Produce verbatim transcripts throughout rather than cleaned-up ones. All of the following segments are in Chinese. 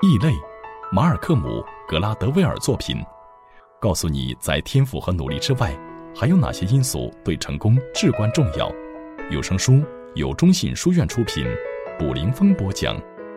异类，马尔克姆·格拉德威尔作品，告诉你在天赋和努力之外，还有哪些因素对成功至关重要。有声书由中信书院出品，卜林峰播讲。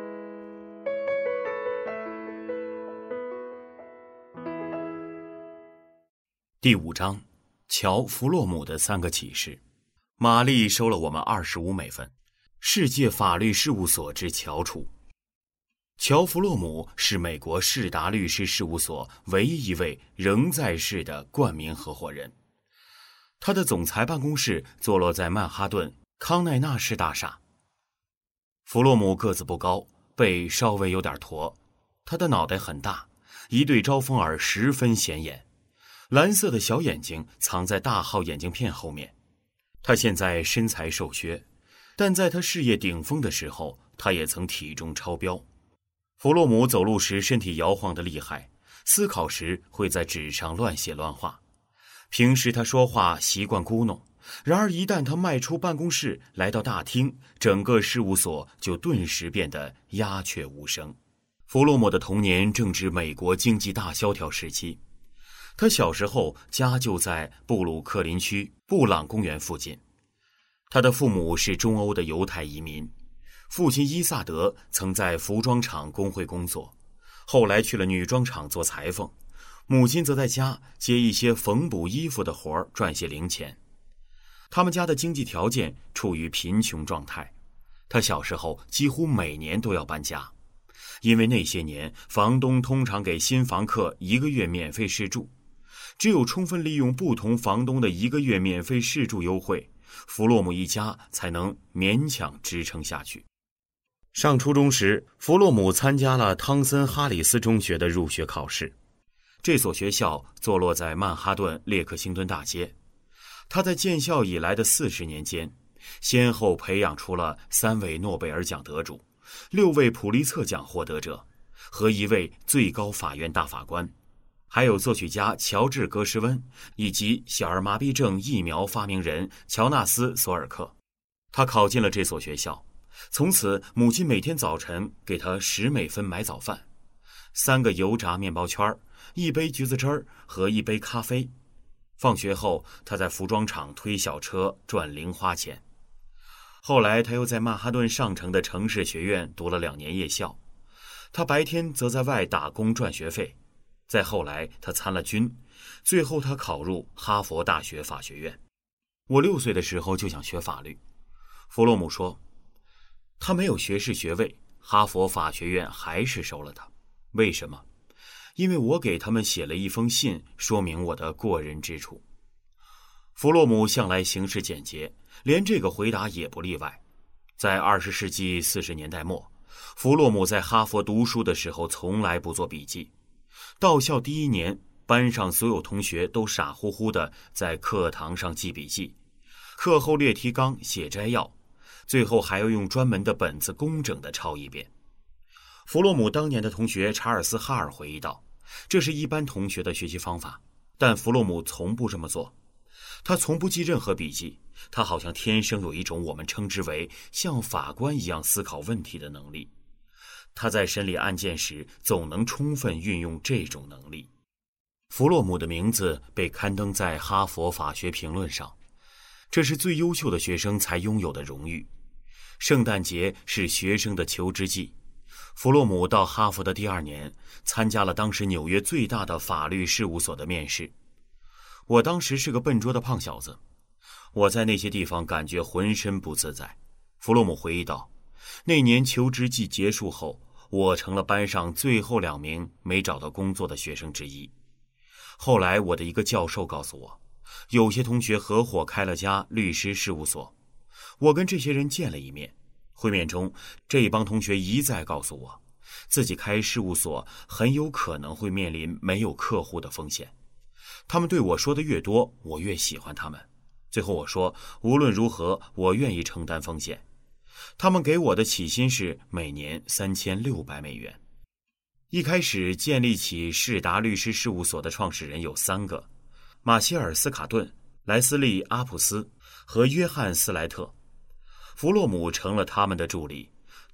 第五章，乔·弗洛姆的三个启示。玛丽收了我们二十五美分。世界法律事务所之翘楚。乔·弗洛姆是美国士达律师事务所唯一一位仍在世的冠名合伙人。他的总裁办公室坐落在曼哈顿康奈纳市大厦。弗洛姆个子不高，背稍微有点驼，他的脑袋很大，一对招风耳十分显眼，蓝色的小眼睛藏在大号眼镜片后面。他现在身材瘦削，但在他事业顶峰的时候，他也曾体重超标。弗洛姆走路时身体摇晃得厉害，思考时会在纸上乱写乱画。平时他说话习惯咕哝，然而一旦他迈出办公室来到大厅，整个事务所就顿时变得鸦雀无声。弗洛姆的童年正值美国经济大萧条时期，他小时候家就在布鲁克林区布朗公园附近。他的父母是中欧的犹太移民，父亲伊萨德曾在服装厂工会工作，后来去了女装厂做裁缝，母亲则在家接一些缝补衣服的活儿赚些零钱。他们家的经济条件处于贫穷状态，他小时候几乎每年都要搬家，因为那些年房东通常给新房客一个月免费试住，只有充分利用不同房东的一个月免费试住优惠，弗洛姆一家才能勉强支撑下去。上初中时，弗洛姆参加了汤森哈里斯中学的入学考试。这所学校坐落在曼哈顿列克星敦大街。他在建校以来的四十年间，先后培养出了三位诺贝尔奖得主、六位普利策奖获得者和一位最高法院大法官，还有作曲家乔治·格什温以及小儿麻痹症疫苗发明人乔纳斯·索尔克。他考进了这所学校，从此母亲每天早晨给他十美分买早饭，三个油炸面包圈，一杯橘子汁儿和一杯咖啡。放学后，他在服装厂推小车赚零花钱。后来他又在曼哈顿上城的城市学院读了两年夜校，他白天则在外打工赚学费。再后来他参了军，最后他考入哈佛大学法学院。我六岁的时候就想学法律。弗洛姆说，他没有学士学位，哈佛法学院还是收了他。为什么？因为我给他们写了一封信，说明我的过人之处。弗洛姆向来行事简洁，连这个回答也不例外。在二十世纪四十年代末，弗洛姆在哈佛读书的时候从来不做笔记。到校第一年，班上所有同学都傻乎乎地在课堂上记笔记，课后列提纲写摘要，最后还要用专门的本子工整地抄一遍。弗洛姆当年的同学查尔斯·哈尔回忆道，这是一般同学的学习方法，但弗洛姆从不这么做。他从不记任何笔记，他好像天生有一种我们称之为像法官一样思考问题的能力。他在审理案件时总能充分运用这种能力。弗洛姆的名字被刊登在哈佛法学评论上，这是最优秀的学生才拥有的荣誉。圣诞节是学生的求职季。弗洛姆到哈佛的第二年，参加了当时纽约最大的法律事务所的面试。我当时是个笨拙的胖小子，我在那些地方感觉浑身不自在。弗洛姆回忆道，那年求职季结束后，我成了班上最后两名没找到工作的学生之一。后来我的一个教授告诉我，有些同学合伙开了家律师事务所。我跟这些人见了一面，会面中，这帮同学一再告诉我，自己开事务所很有可能会面临没有客户的风险。他们对我说的越多，我越喜欢他们。最后我说，无论如何，我愿意承担风险。他们给我的起薪是每年三千六百美元。一开始建立起士达律师事务所的创始人有三个：马歇尔·斯卡顿、莱斯利·阿普斯和约翰·斯莱特。弗洛姆成了他们的助理，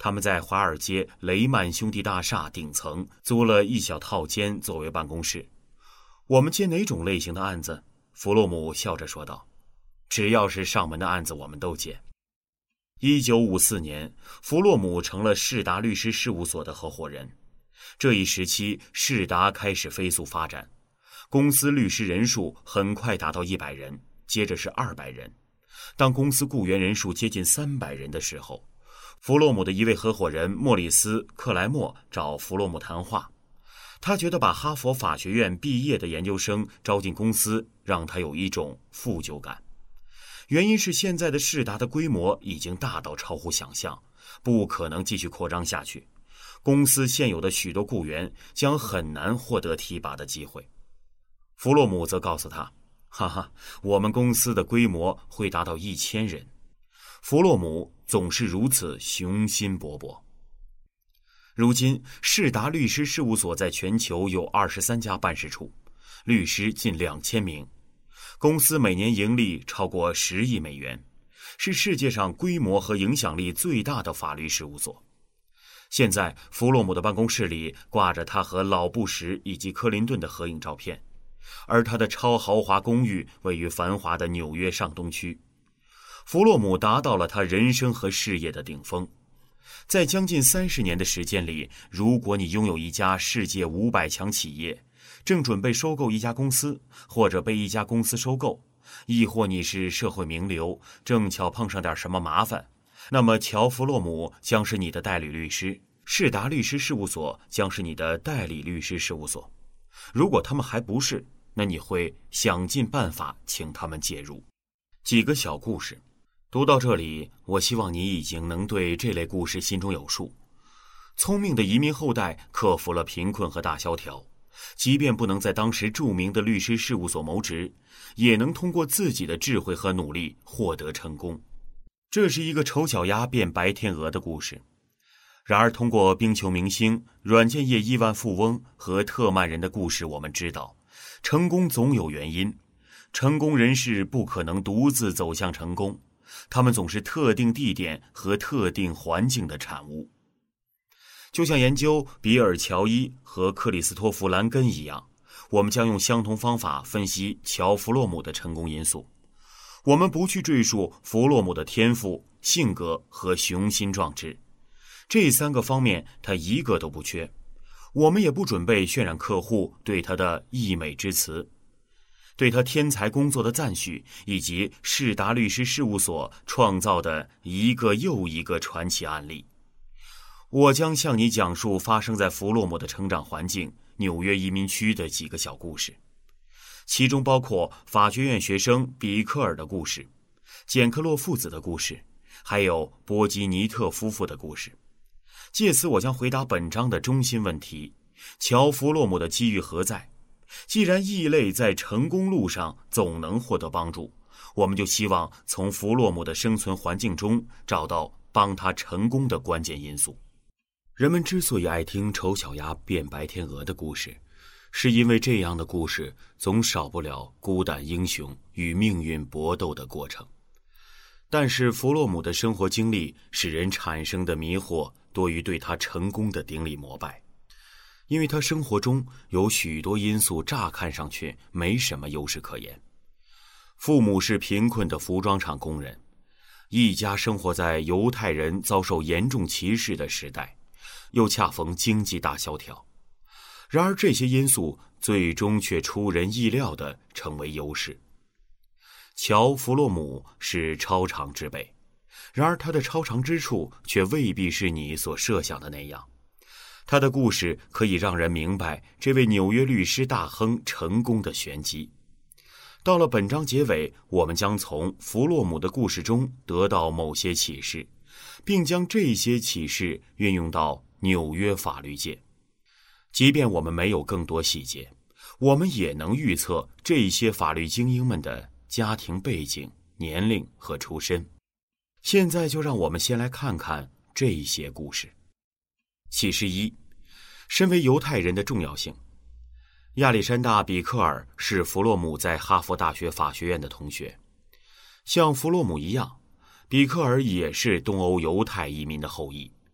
他们在华尔街雷曼兄弟大厦顶层租了一小套间作为办公室。我们接哪种类型的案子？弗洛姆笑着说道。只要是上门的案子，我们都接。一九五四年，弗洛姆成了世达律师事务所的合伙人。这一时期，世达开始飞速发展，公司律师人数很快达到一百人，接着是二百人。当公司雇员人数接近三百人的时候，弗洛姆的一位合伙人莫里斯·克莱默找弗洛姆谈话。他觉得把哈佛法学院毕业的研究生招进公司，让他有一种负疚感。原因是现在的世达的规模已经大到超乎想象，不可能继续扩张下去。公司现有的许多雇员将很难获得提拔的机会。弗洛姆则告诉他，哈哈，我们公司的规模会达到一千人。弗洛姆总是如此雄心勃勃。如今，世达律师事务所在全球有二十三家办事处，律师近两千名。公司每年盈利超过十亿美元，是世界上规模和影响力最大的法律事务所。现在，弗洛姆的办公室里挂着他和老布什以及克林顿的合影照片，而他的超豪华公寓位于繁华的纽约上东区。弗洛姆达到了他人生和事业的顶峰。在将近三十年的时间里，如果你拥有一家世界五百强企业，正准备收购一家公司，或者被一家公司收购，亦或你是社会名流，正巧碰上点什么麻烦，那么乔·弗洛姆将是你的代理律师，世达律师事务所将是你的代理律师事务所。如果他们还不是，那你会想尽办法请他们介入。几个小故事，读到这里，我希望你已经能对这类故事心中有数。聪明的移民后代克服了贫困和大萧条，即便不能在当时著名的律师事务所谋职，也能通过自己的智慧和努力获得成功。这是一个丑小鸭变白天鹅的故事。然而，通过冰球明星、软件业亿万富翁和特曼人的故事，我们知道，成功总有原因。成功人士不可能独自走向成功，他们总是特定地点和特定环境的产物。就像研究比尔·乔伊和克里斯托弗·兰根一样，我们将用相同方法分析乔·弗洛姆的成功因素。我们不去赘述弗洛姆的天赋、性格和雄心壮志，这三个方面他一个都不缺。我们也不准备渲染客户对他的溢美之词，对他天才工作的赞许，以及世达律师事务所创造的一个又一个传奇案例。我将向你讲述发生在弗洛姆的成长环境纽约移民区的几个小故事，其中包括法学院学生比克尔的故事、简克洛父子的故事，还有波基尼特夫妇的故事。借此我将回答本章的中心问题：乔·弗洛姆的机遇何在？既然异类在成功路上总能获得帮助，我们就希望从弗洛姆的生存环境中找到帮他成功的关键因素。人们之所以爱听丑小鸭变白天鹅的故事，是因为这样的故事总少不了孤胆英雄与命运搏斗的过程。但是弗洛姆的生活经历使人产生的迷惑多于对他成功的顶礼膜拜，因为他生活中有许多因素乍看上去没什么优势可言。父母是贫困的服装厂工人，一家生活在犹太人遭受严重歧视的时代，又恰逢经济大萧条。然而这些因素最终却出人意料地成为优势。乔·弗洛姆是超常之辈，然而他的超常之处却未必是你所设想的那样。他的故事可以让人明白这位纽约律师大亨成功的玄机。到了本章结尾，我们将从弗洛姆的故事中得到某些启示，并将这些启示运用到纽约法律界。即便我们没有更多细节，我们也能预测这些法律精英们的家庭背景、年龄和出身。现在就让我们先来看看这些故事。启示一：身为犹太人的重要性。亚历山大·比克尔是弗洛姆在哈佛大学法学院的同学。像弗洛姆一样，比克尔也是东欧犹太移民的后裔，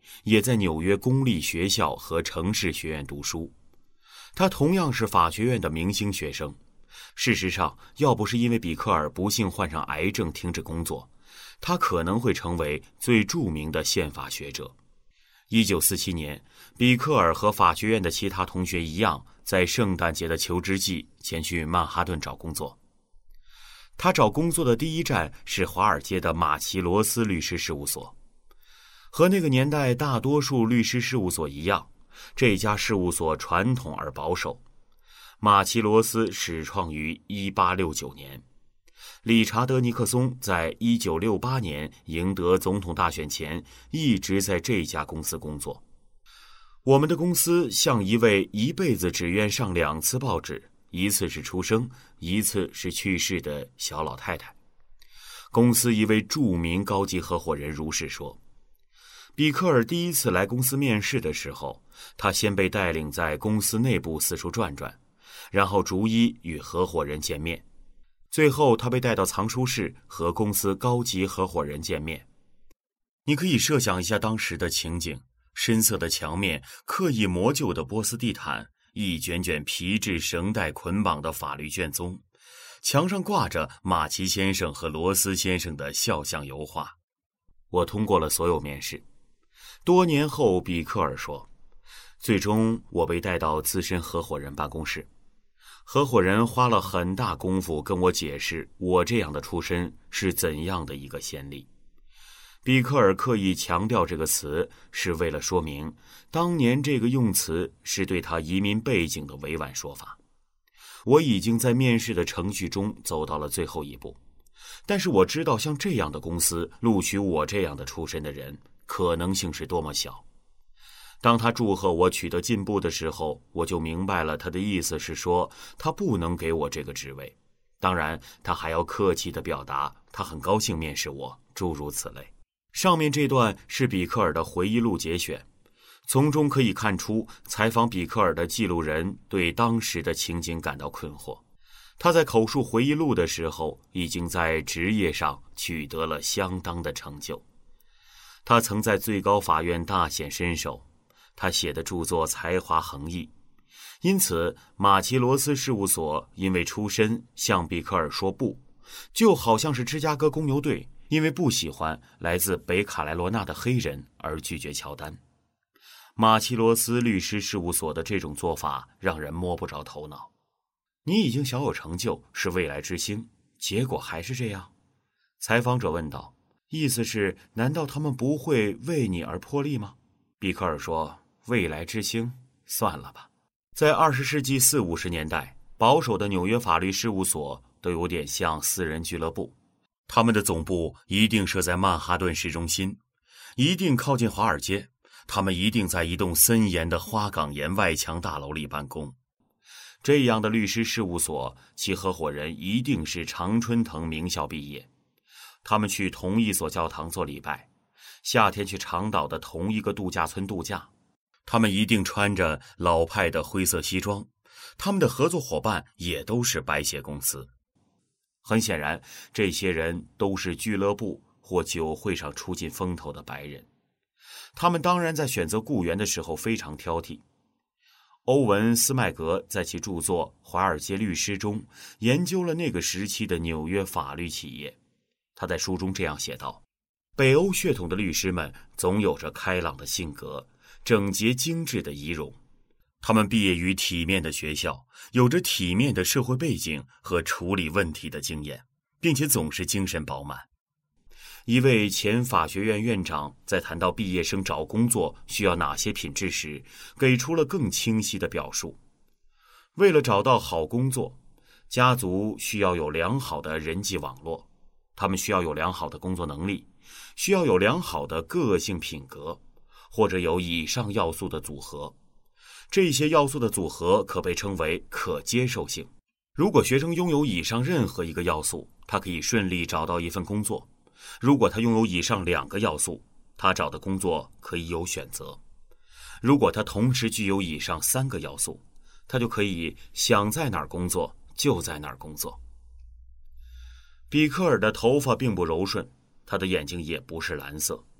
也在纽约公立学校和城市学院读书。他同样是法学院的明星学生。事实上，要不是因为比克尔不幸患上癌症停止工作，他可能会成为最著名的宪法学者。一九四七年，比克尔和法学院的其他同学一样，在圣诞节的求职季前去曼哈顿找工作。他找工作的第一站是华尔街的马奇罗斯律师事务所。和那个年代大多数律师事务所一样，这家事务所传统而保守。马奇罗斯始创于一八六九年，理查德·尼克松在一九六八年赢得总统大选前一直在这家公司工作。我们的公司像一位一辈子只愿上两次报纸，一次是出生，一次是去世的小老太太。公司一位著名高级合伙人如是说。比克尔第一次来公司面试的时候，他先被带领在公司内部四处转转，然后逐一与合伙人见面。最后他被带到藏书室和公司高级合伙人见面。你可以设想一下当时的情景，深色的墙面，刻意磨旧的波斯地毯，一卷卷皮质绳带捆绑的法律卷宗，墙上挂着马奇先生和罗斯先生的肖像油画。我通过了所有面试。多年后，比克尔说，最终我被带到资深合伙人办公室。合伙人花了很大功夫跟我解释我这样的出身是怎样的一个先例。比克尔刻意强调这个词，是为了说明当年这个用词是对他移民背景的委婉说法。我已经在面试的程序中走到了最后一步，但是我知道像这样的公司录取我这样的出身的人可能性是多么小。当他祝贺我取得进步的时候，我就明白了他的意思是说他不能给我这个职位。当然，他还要客气地表达他很高兴面试我，诸如此类。上面这段是比克尔的回忆录节选，从中可以看出采访比克尔的记录人对当时的情景感到困惑。他在口述回忆录的时候，已经在职业上取得了相当的成就。他曾在最高法院大显身手，他写的著作才华横溢，因此马奇罗斯事务所因为出身向比克尔说不，就好像是芝加哥公牛队因为不喜欢来自北卡罗来纳的黑人而拒绝乔丹。马奇罗斯律师事务所的这种做法让人摸不着头脑。你已经小有成就，是未来之星，结果还是这样？采访者问道。意思是，难道他们不会为你而破例吗？比克尔说，未来之星，算了吧。在二十世纪四五十年代，保守的纽约法律事务所都有点像私人俱乐部，他们的总部一定设在曼哈顿市中心，一定靠近华尔街，他们一定在一栋森严的花岗岩外墙大楼里办公。这样的律师事务所，其合伙人一定是常春藤名校毕业，他们去同一所教堂做礼拜，夏天去长岛的同一个度假村度假，他们一定穿着老派的灰色西装，他们的合作伙伴也都是白鞋公司。很显然，这些人都是俱乐部或酒会上出尽风头的白人，他们当然在选择雇员的时候非常挑剔。欧文·斯麦格在其著作《华尔街律师》中研究了那个时期的纽约法律企业。他在书中这样写道，北欧血统的律师们总有着开朗的性格，整洁精致的仪容，他们毕业于体面的学校，有着体面的社会背景和处理问题的经验，并且总是精神饱满。一位前法学院院长在谈到毕业生找工作需要哪些品质时，给出了更清晰的表述。为了找到好工作，家族需要有良好的人际网络，他们需要有良好的工作能力，需要有良好的个性品格，或者有以上要素的组合。这些要素的组合可被称为可接受性。如果学生拥有以上任何一个要素，他可以顺利找到一份工作。如果他拥有以上两个要素，他找的工作可以有选择。如果他同时具有以上三个要素，他就可以想在哪儿工作就在哪儿工作。比克尔的头发并不柔顺，他的眼睛也不是蓝色，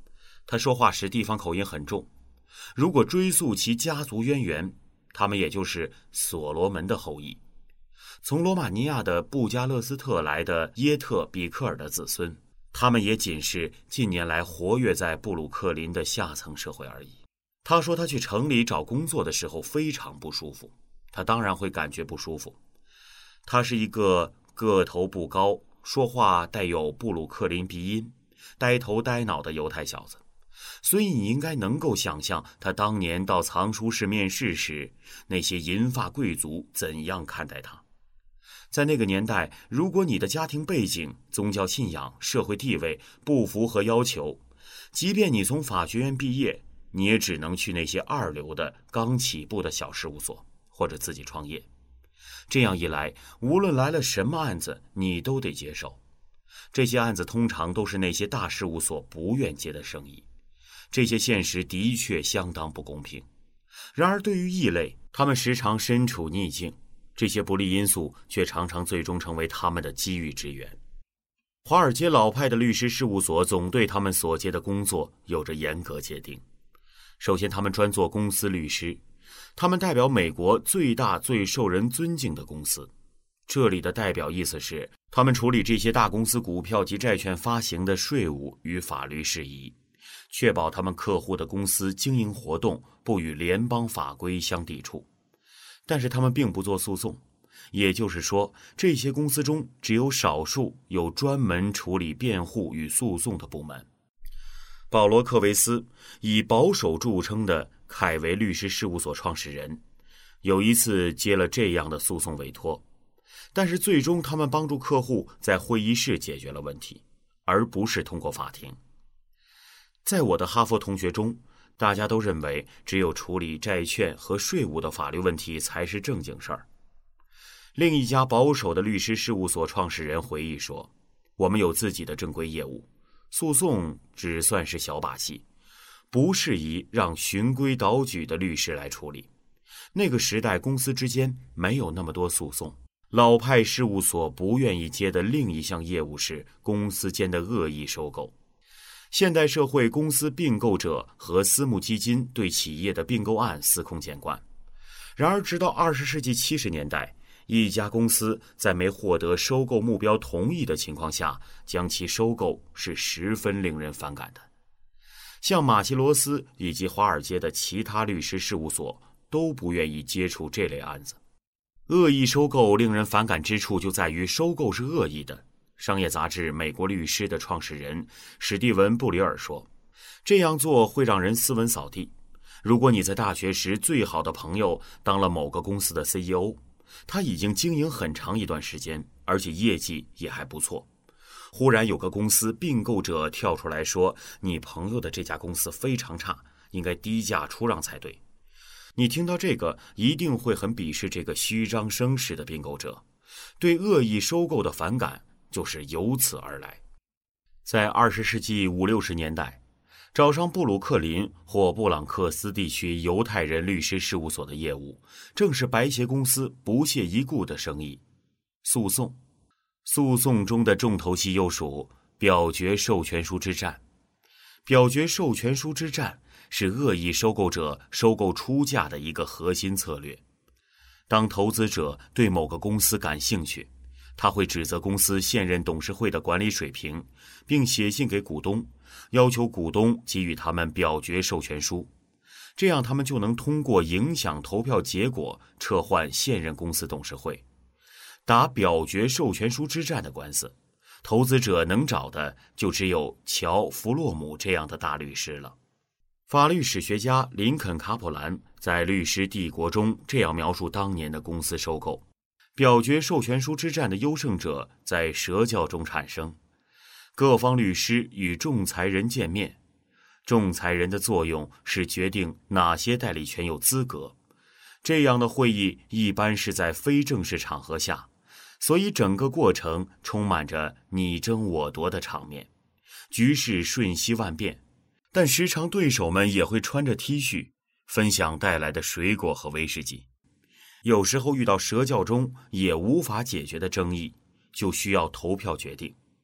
他说话时地方口音很重。如果追溯其家族渊源，他们也就是所罗门的后裔，从罗马尼亚的布加勒斯特来的耶特比克尔的子孙。他们也仅是近年来活跃在布鲁克林的下层社会而已。他说他去城里找工作的时候非常不舒服，他当然会感觉不舒服。他是一个个头不高，说话带有布鲁克林鼻音，呆头呆脑的犹太小子，所以你应该能够想象他当年到藏书室面试时，那些银发贵族怎样看待他。在那个年代，如果你的家庭背景、宗教信仰、社会地位不符合要求，即便你从法学院毕业，你也只能去那些二流的刚起步的小事务所，或者自己创业。这样一来，无论来了什么案子，你都得接受。这些案子通常都是那些大事务所不愿接的生意。这些现实的确相当不公平。然而对于异类，他们时常身处逆境，这些不利因素却常常最终成为他们的机遇之源。华尔街老派的律师事务所总对他们所接的工作有着严格界定。首先，他们专做公司律师，他们代表美国最大最受人尊敬的公司。这里的代表意思是，他们处理这些大公司股票及债券发行的税务与法律事宜，确保他们客户的公司经营活动不与联邦法规相抵触。但是他们并不做诉讼，也就是说，这些公司中只有少数有专门处理辩护与诉讼的部门。保罗·克维斯，以保守著称的凯维律师事务所创始人，有一次接了这样的诉讼委托，但是最终他们帮助客户在会议室解决了问题，而不是通过法庭。在我的哈佛同学中，大家都认为只有处理债券和税务的法律问题才是正经事儿。另一家保守的律师事务所创始人回忆说，我们有自己的正规业务，诉讼只算是小把戏，不适宜让循规蹈矩的律师来处理。那个时代公司之间没有那么多诉讼。老派事务所不愿意接的另一项业务是公司间的恶意收购。现代社会，公司并购者和私募基金对企业的并购案司空见惯。然而直到二十世纪七十年代，一家公司在没获得收购目标同意的情况下将其收购是十分令人反感的。像马奇罗斯以及华尔街的其他律师事务所都不愿意接触这类案子。恶意收购令人反感之处就在于收购是恶意的。商业杂志《美国律师》的创始人史蒂文·布里尔说，这样做会让人斯文扫地。如果你在大学时最好的朋友当了某个公司的 C E O， 他已经经营很长一段时间，而且业绩也还不错，忽然有个公司并购者跳出来说，你朋友的这家公司非常差，应该低价出让才对。你听到这个一定会很鄙视这个虚张声势的并购者，对恶意收购的反感就是由此而来。在二十世纪五六十年代，找上布鲁克林或布朗克斯地区犹太人律师事务所的业务，正是白鞋公司不屑一顾的生意。诉讼，诉讼中的重头戏又属表决授权书之战。表决授权书之战是恶意收购者收购出价的一个核心策略。当投资者对某个公司感兴趣，他会指责公司现任董事会的管理水平，并写信给股东，要求股东给予他们表决授权书，这样他们就能通过影响投票结果撤换现任公司董事会。打表决授权书之战的官司，投资者能找的就只有乔·弗洛姆这样的大律师了。法律史学家林肯·卡普兰在《律师帝国》中这样描述当年的公司收购。表决授权书之战的优胜者在舌教中产生，各方律师与仲裁人见面，仲裁人的作用是决定哪些代理权有资格。这样的会议一般是在非正式场合下，所以整个过程充满着你争我夺的场面，局势瞬息万变。但时常对手们也会穿着 T 恤，分享带来的水果和威士忌。有时候遇到舌教中也无法解决的争议，就需要投票决定。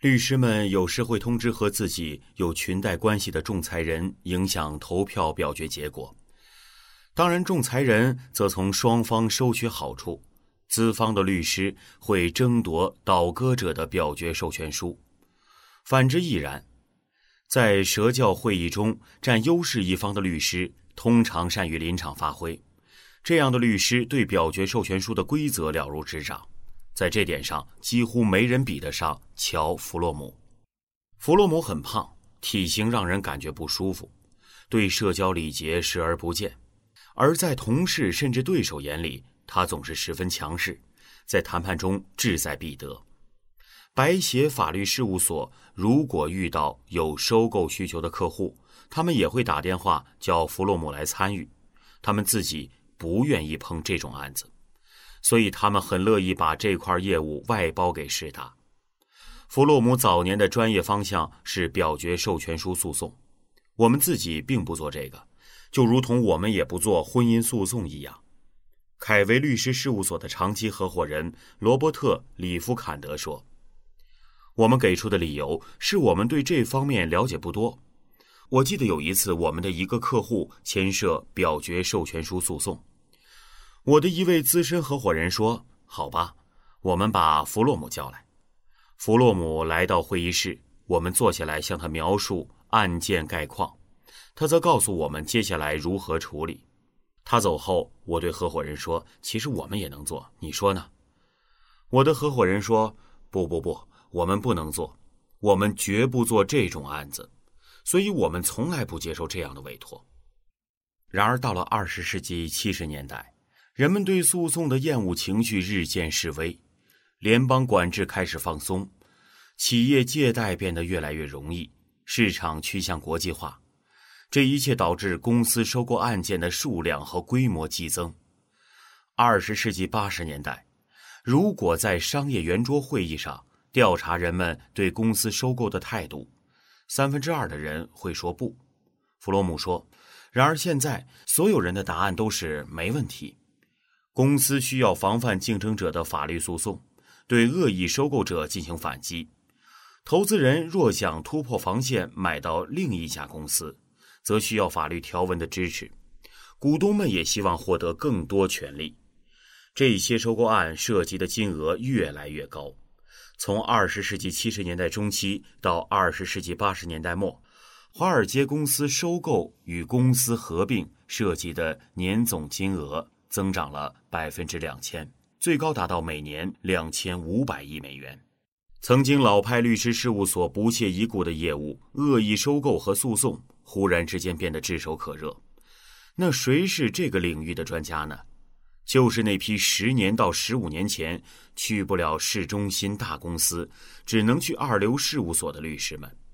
律师们有时会通知和自己有裙带关系的仲裁人，影响投票表决结果。当然，仲裁人则从双方收取好处，资方的律师会争夺倒戈者的表决授权书，反之亦然。在蛇教会议中，占优势一方的律师通常善于临场发挥，这样的律师对表决授权书的规则了如指掌，在这点上几乎没人比得上乔·弗洛姆。弗洛姆很胖，体型让人感觉不舒服，对社交礼节视而不见，而在同事甚至对手眼里，他总是十分强势，在谈判中志在必得。白鞋法律事务所如果遇到有收购需求的客户，他们也会打电话叫弗洛姆来参与，他们自己不愿意碰这种案子，所以他们很乐意把这块业务外包给世达。弗洛姆早年的专业方向是表决授权书诉讼，我们自己并不做这个，就如同我们也不做婚姻诉讼一样。凯维律师事务所的长期合伙人罗伯特·里夫坎德说，我们给出的理由是我们对这方面了解不多。我记得有一次我们的一个客户牵涉表决授权书诉讼，我的一位资深合伙人说，好吧，我们把弗洛姆叫来。弗洛姆来到会议室，我们坐下来向他描述案件概况，他则告诉我们接下来如何处理。他走后，我对合伙人说，其实我们也能做，你说呢？我的合伙人说，不不不，我们不能做，我们绝不做这种案子，所以我们从来不接受这样的委托。然而到了二十世纪七十年代，人们对诉讼的厌恶情绪日渐式微，联邦管制开始放松，企业借贷变得越来越容易，市场趋向国际化，这一切导致公司收购案件的数量和规模激增。二十世纪八十年代，如果在商业圆桌会议上调查人们对公司收购的态度，三分之二的人会说不。弗洛姆说，然而现在所有人的答案都是没问题。公司需要防范竞争者的法律诉讼，对恶意收购者进行反击。投资人若想突破防线买到另一家公司，则需要法律条文的支持。股东们也希望获得更多权利。这些收购案涉及的金额越来越高。从二十世纪七十年代中期到二十世纪八十年代末，华尔街公司收购与公司合并涉及的年总金额增长了百分之两千，最高达到每年两千五百亿美元。曾经老派律师事务所不屑一顾的业务，恶意收购和诉讼，忽然之间变得炙手可热。那谁是这个领域的专家呢？就是那批十年到十五年前去不了市中心大公司，只能去二流事务所的律师们。